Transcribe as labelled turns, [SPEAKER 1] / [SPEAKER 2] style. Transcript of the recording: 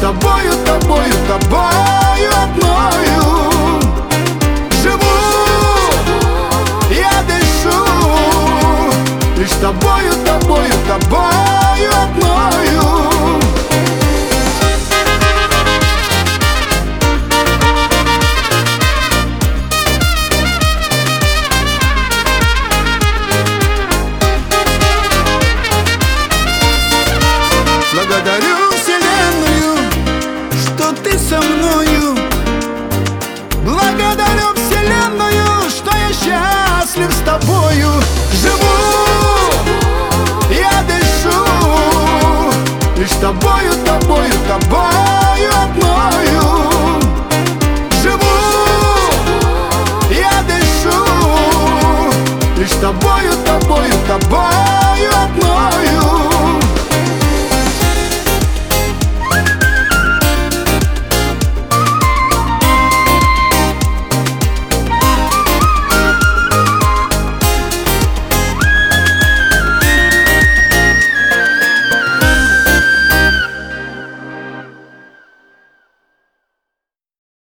[SPEAKER 1] тобою, тобою, тобою одною живу, я дышу. Лишь тобою, тобою, тобою одною. Благодарю Вселенную, что ты со мною. Благодарю Вселенную, что я счастлив с тобою. Живу, я дышу. Лишь тобою, тобою, тобою одною живу, я дышу. Лишь тобою, тобою, тобою.